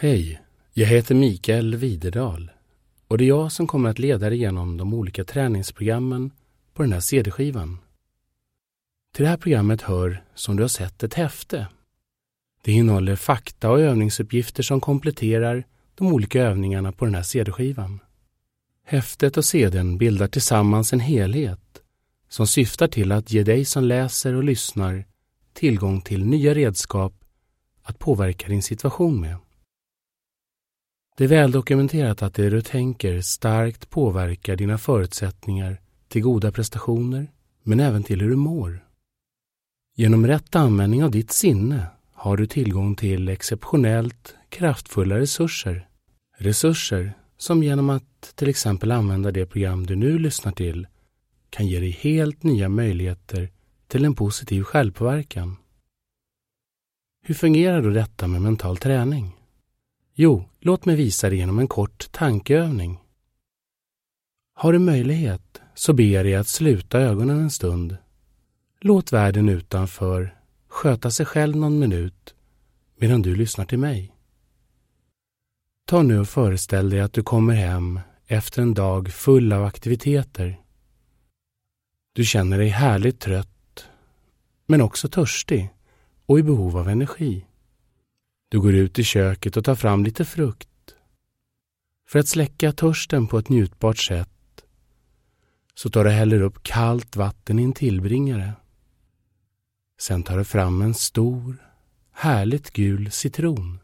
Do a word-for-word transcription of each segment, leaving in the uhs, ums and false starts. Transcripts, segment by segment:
Hej, jag heter Mikael Widerdal och det är jag som kommer att leda dig igenom de olika träningsprogrammen på den här C D-skivan. Till det här programmet hör, som du har sett, ett häfte. Det innehåller fakta och övningsuppgifter som kompletterar de olika övningarna på den här C D-skivan. Häftet och C D:n bildar tillsammans en helhet som syftar till att ge dig som läser och lyssnar tillgång till nya redskap att påverka din situation med. Det är väl dokumenterat att det du tänker starkt påverkar dina förutsättningar till goda prestationer, men även till hur du mår. Genom rätt användning av ditt sinne har du tillgång till exceptionellt kraftfulla resurser. Resurser som genom att till exempel använda det program du nu lyssnar till kan ge dig helt nya möjligheter till en positiv självpåverkan. Hur fungerar då detta med mental träning? Jo, låt mig visa dig genom en kort tankeövning. Har du möjlighet så ber jag dig att sluta ögonen en stund. Låt världen utanför sköta sig själv någon minut medan du lyssnar till mig. Ta nu och föreställ dig att du kommer hem efter en dag full av aktiviteter. Du känner dig härligt trött, men också törstig och i behov av energi. Du går ut i köket och tar fram lite frukt. För att släcka törsten på ett njutbart sätt så tar du häller upp kallt vatten i en tillbringare. Sen tar du fram en stor, härligt gul citron.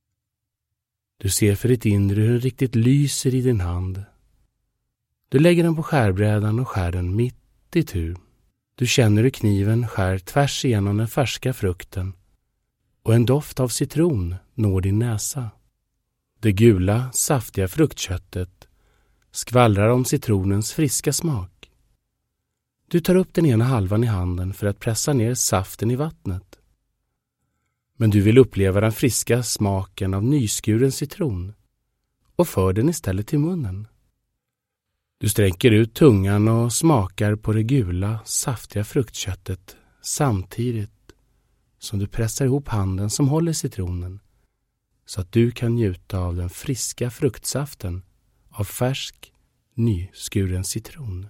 Du ser för ditt inre hur den riktigt lyser i din hand. Du lägger den på skärbrädan och skär den mitt i tu. Du känner hur kniven skär tvärs igenom den färska frukten och en doft av citron når din näsa. Det gula, saftiga fruktköttet skvallrar om citronens friska smak. Du tar upp den ena halvan i handen för att pressa ner saften i vattnet. Men du vill uppleva den friska smaken av nyskuren citron och för den istället till munnen. Du sträcker ut tungan och smakar på det gula, saftiga fruktköttet samtidigt som du pressar ihop handen som håller citronen så att du kan njuta av den friska fruktsaften av färsk, nyskuren citron.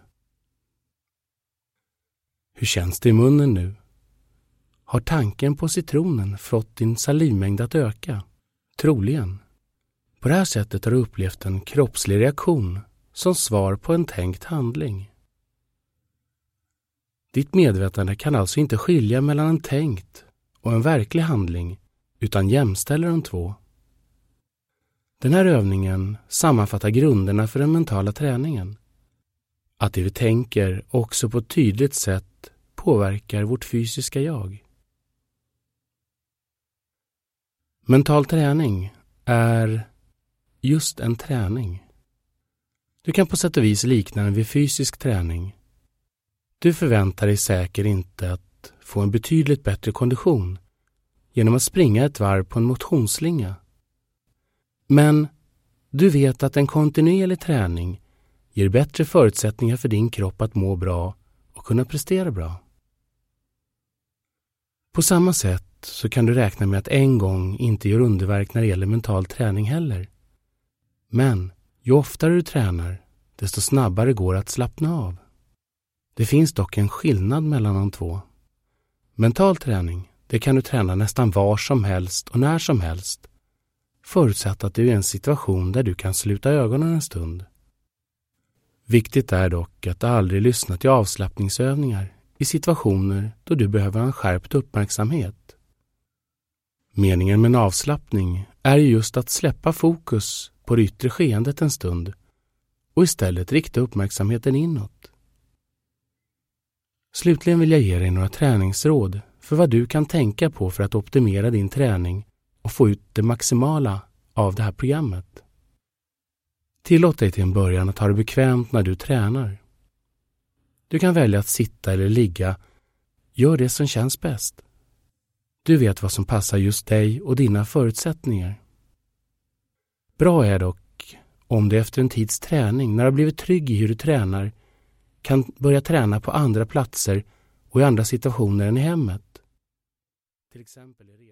Hur känns det i munnen nu? Har tanken på citronen fått din salivmängd att öka? Troligen. På det här sättet har du upplevt en kroppslig reaktion som svar på en tänkt handling. Ditt medvetande kan alltså inte skilja mellan en tänkt och en verklig handling utan jämställer de två. Den här övningen sammanfattar grunderna för den mentala träningen. Att det vi tänker också på ett tydligt sätt påverkar vårt fysiska jag. Mental träning är just en träning. Du kan på sätt och vis likna den vid fysisk träning. Du förväntar dig säkert inte att få en betydligt bättre kondition genom att springa ett varv på en motionsslinga. Men du vet att en kontinuerlig träning ger bättre förutsättningar för din kropp att må bra och kunna prestera bra. På samma sätt så kan du räkna med att en gång inte gör underverk när det gäller mental träning heller. Men ju oftare du tränar, desto snabbare går det att slappna av. Det finns dock en skillnad mellan de två. Mental träning, det kan du träna nästan var som helst och när som helst, förutsatt att du är i en situation där du kan sluta ögonen en stund. Viktigt är dock att aldrig lyssna till avslappningsövningar i situationer då du behöver en skärpt uppmärksamhet. Meningen med en avslappning är just att släppa fokus på det yttre skeendet en stund och istället rikta uppmärksamheten inåt. Slutligen vill jag ge dig några träningsråd för vad du kan tänka på för att optimera din träning och få ut det maximala av det här programmet. Tillåt dig till en början att ha det bekvämt när du tränar. Du kan välja att sitta eller ligga. Gör det som känns bäst. Du vet vad som passar just dig och dina förutsättningar. Bra är dock om du efter en tids träning, när du har blivit trygg i hur du tränar, kan börja träna på andra platser och i andra situationer än i hemmet. Till exempel i